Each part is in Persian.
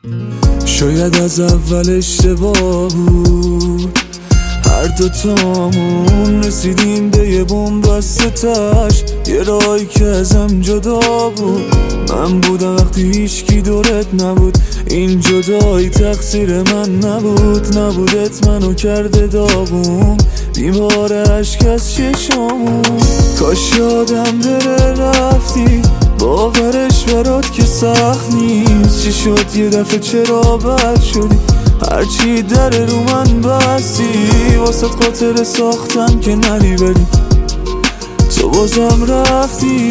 شاید از اول اشتباه بود، هر دوتامون رسیدیم به یه بن‌بسته تاش، یه راهی که ازم جدا بود. من بودم وقتی هیچکی دورت نبود، این جدایی تقصیر من نبودت منو کرده داغون، بیمار عشق از چشامون. کاش یادم بره رفتی، باورش برات که سخت نیست. چی شد یه دفعه چرا بد شدی، هرچی در رو من بستی، واسه خاطر ساختم که نری بری، تو بازم رفتی.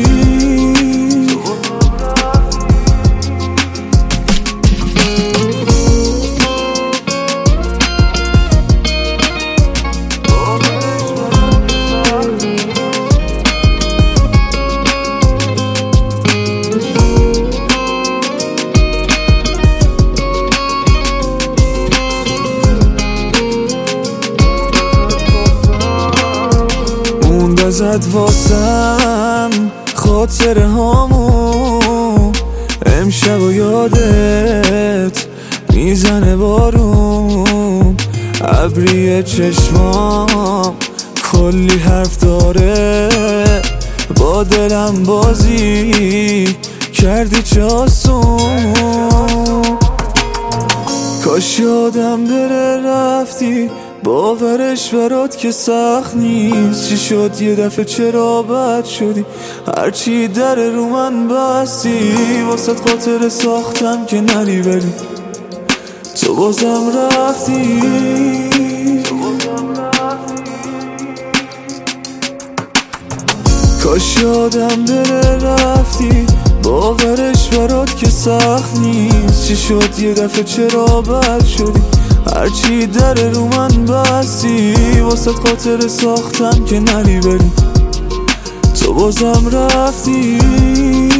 ازت واسم خاطره هامو، امشب و یادت میزنه بارون، ابری چشمام کلی حرف داره، با دلم بازی کردی چه آسون. کاش یادم بره رفتی، باورش برات که سخت نیست. چی شد یه دفعه چرا بد شدی، هرچی در رو من بستی، واسه خاطر ساختم که نری بری، تو بازم رفتی. کاش یادم بره رفتی، باورش برات که سخت نیست. چی شد یه دفعه چرا بد شدی، هرچی در رو من بستی، واسه خاطر ساختم که نری بری، تو بازم رفتی.